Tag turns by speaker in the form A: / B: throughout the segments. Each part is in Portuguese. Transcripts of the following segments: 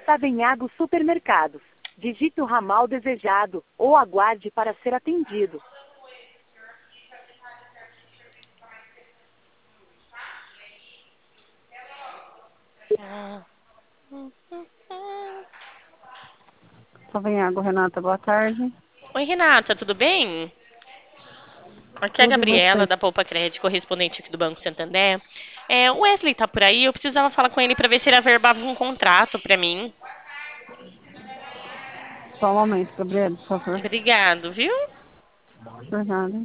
A: Savenhago Supermercados. Digite o ramal desejado ou aguarde para ser atendido.
B: Savenhago, Renata, boa tarde.
C: Oi, Renata, tudo bem? Aqui é a
B: Tudo e
C: Gabriela,
B: você?
C: da Poupa Crédito, correspondente aqui do Banco Santander. O Wesley tá por aí, eu precisava falar com ele para ver se ele averbava um contrato para mim.
B: Só um momento, Gabriela, por favor.
C: Obrigado, viu?
B: Por nada.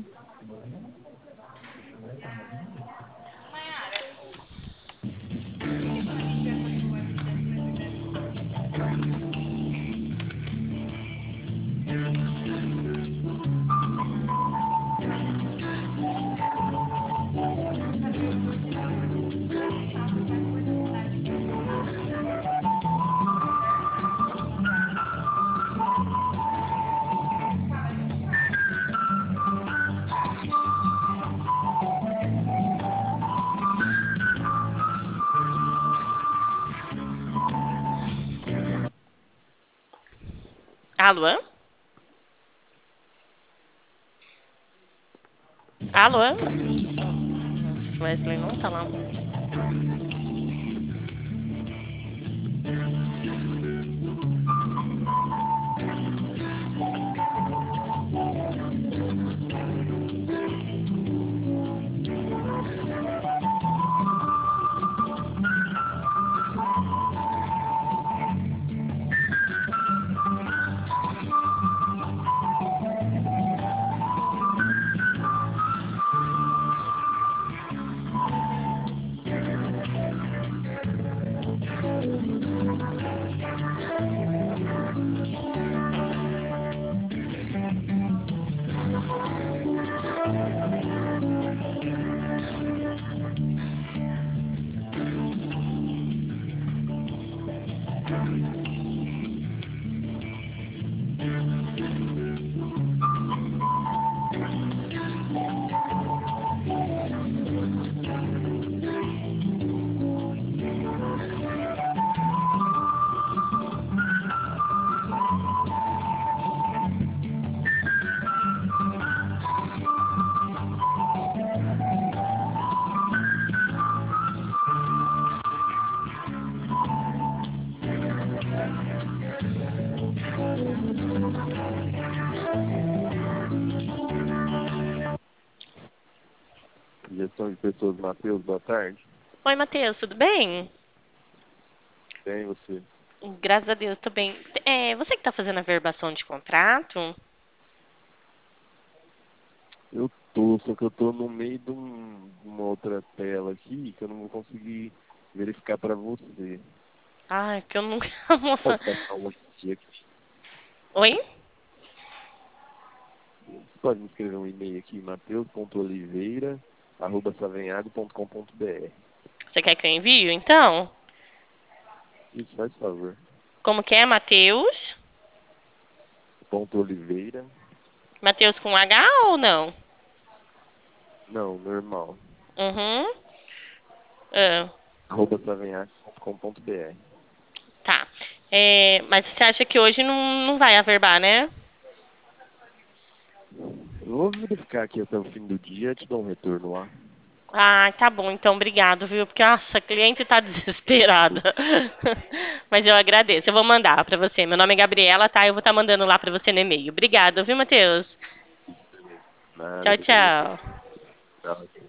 C: Alô? Alô? Nossa, Wesley não tá lá.
D: Gestão de pessoas, Matheus, boa tarde.
C: Oi, Matheus, tudo bem?
D: Bem, você?
C: Graças a Deus, tô bem. Você que tá fazendo a verbação de contrato?
D: Eu tô, só que eu tô no meio de uma outra tela aqui que eu não vou conseguir verificar para você.
C: Ai, que eu nunca.
D: Pode passar um dia aqui.
C: Oi?
D: Você pode me escrever um e-mail aqui, mateus.oliveira@savenhago.com.br.
C: Você quer que eu envie, então?
D: Isso, faz favor.
C: Como que é, Matheus?
D: Ponto Oliveira.
C: Matheus com H ou não?
D: Não, normal.
C: Uhum. Ah,
D: @savenhago.com.br.
C: tá. Mas você acha que hoje não vai averbar, né?
D: Eu vou verificar aqui até o fim do dia e te dou um retorno lá.
C: Ah, tá bom, então obrigado, viu? Porque, nossa, a cliente tá desesperada. Mas eu agradeço. Eu vou mandar pra você. Meu nome é Gabriela, tá? Eu vou estar mandando lá pra você no e-mail. Obrigada, viu, Matheus?
D: Nada,
C: Tchau,
D: que agradecer.
C: tchau.
D: Tchau.